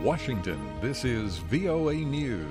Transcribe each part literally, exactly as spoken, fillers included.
Washington, this is V O A News.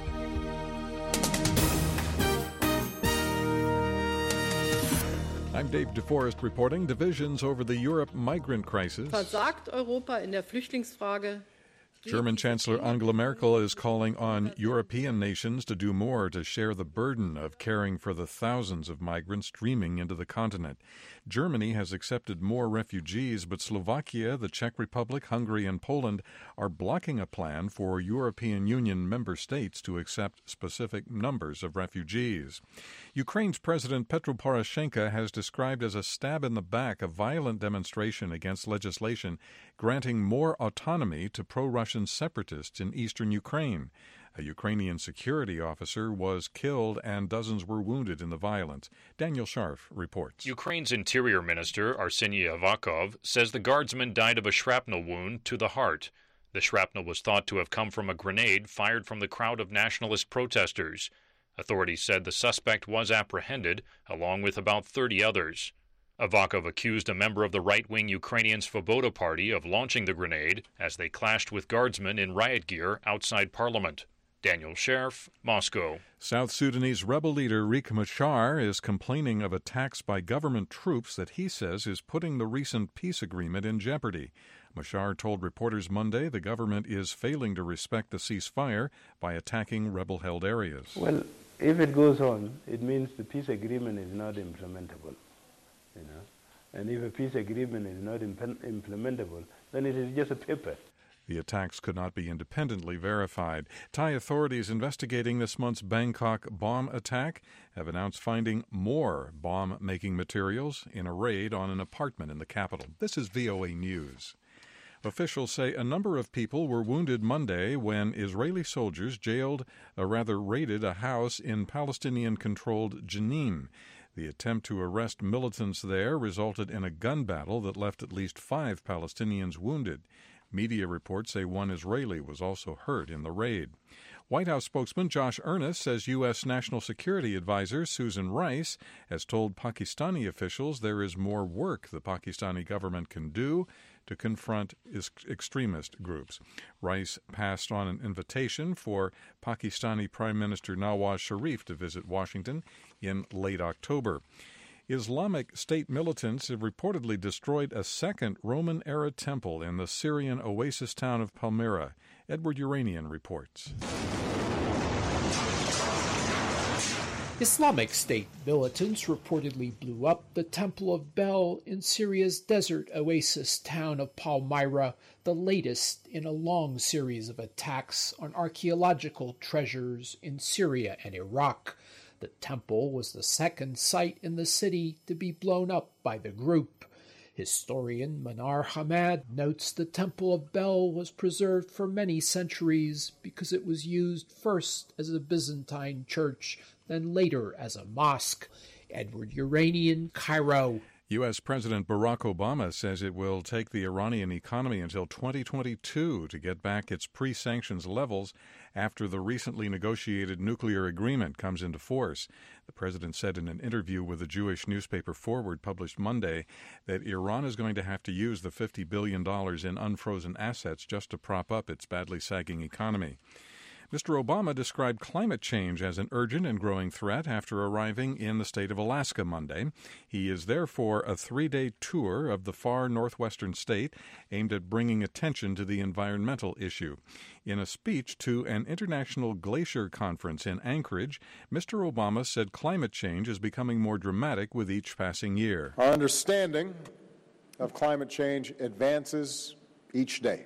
I'm Dave DeForest reporting divisions over the Europe migrant crisis. Versagt Europa in der Flüchtlingsfrage. German Chancellor Angela Merkel is calling on European nations to do more to share the burden of caring for the thousands of migrants streaming into the continent. Germany has accepted more refugees, but Slovakia, the Czech Republic, Hungary, and Poland are blocking a plan for European Union member states to accept specific numbers of refugees. Ukraine's President Petro Poroshenko has described as a stab in the back a violent demonstration against legislation granting more autonomy to pro-Russian separatists in eastern Ukraine. A Ukrainian security officer was killed and dozens were wounded in the violence. Daniel Scharf reports. Ukraine's Interior Minister Arseniy Avakov says the guardsman died of a shrapnel wound to the heart. The shrapnel was thought to have come from a grenade fired from the crowd of nationalist protesters. Authorities said the suspect was apprehended, along with about thirty others. Avakov accused a member of the right-wing Ukrainian Svoboda Party of launching the grenade as they clashed with guardsmen in riot gear outside parliament. Daniel Scherf, Moscow. South Sudanese rebel leader Riek Machar is complaining of attacks by government troops that he says is putting the recent peace agreement in jeopardy. Machar told reporters Monday the government is failing to respect the ceasefire by attacking rebel-held areas. Well, if it goes on, it means the peace agreement is not implementable. You know? And if a peace agreement is not imp- implementable, then it is just a paper. The attacks could not be independently verified. Thai authorities investigating this month's Bangkok bomb attack have announced finding more bomb-making materials in a raid on an apartment in the capital. This is V O A News. Officials say a number of people were wounded Monday when Israeli soldiers jailed, or rather raided, a house in Palestinian-controlled Jenin. The attempt to arrest militants there resulted in a gun battle that left at least five Palestinians wounded. Media reports say one Israeli was also hurt in the raid. White House spokesman Josh Earnest says U S. National Security Advisor Susan Rice has told Pakistani officials there is more work the Pakistani government can do to confront extremist groups. Rice passed on an invitation for Pakistani Prime Minister Nawaz Sharif to visit Washington in late October. Islamic State militants have reportedly destroyed a second Roman-era temple in the Syrian oasis town of Palmyra. Edward Uranian reports. Islamic State militants reportedly blew up the Temple of Bel in Syria's desert oasis town of Palmyra, the latest in a long series of attacks on archaeological treasures in Syria and Iraq. The temple was the second site in the city to be blown up by the group. Historian Manar Hamad notes the Temple of Bel was preserved for many centuries because it was used first as a Byzantine church, then later as a mosque. Edward Uranian, Cairo. U S. President Barack Obama says it will take the Iranian economy until twenty twenty-two to get back its pre-sanctions levels after the recently negotiated nuclear agreement comes into force. The president said in an interview with the Jewish newspaper Forward published Monday that Iran is going to have to use the fifty billion dollars in unfrozen assets just to prop up its badly sagging economy. Mister Obama described climate change as an urgent and growing threat after arriving in the state of Alaska Monday. He is there for a three-day tour of the far northwestern state aimed at bringing attention to the environmental issue. In a speech to an international glacier conference in Anchorage, Mister Obama said climate change is becoming more dramatic with each passing year. Our understanding of climate change advances each day.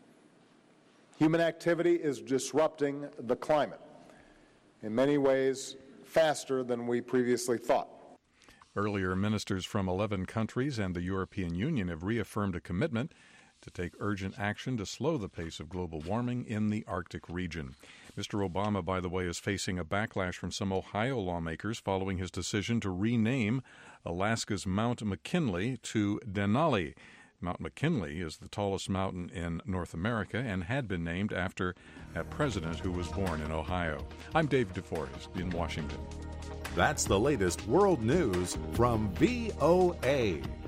Human activity is disrupting the climate in many ways faster than we previously thought. Earlier, ministers from eleven countries and the European Union have reaffirmed a commitment to take urgent action to slow the pace of global warming in the Arctic region. Mister Obama, by the way, is facing a backlash from some Ohio lawmakers following his decision to rename Alaska's Mount McKinley to Denali. Mount McKinley is the tallest mountain in North America and had been named after a president who was born in Ohio. I'm Dave DeForest in Washington. That's the latest world news from V O A.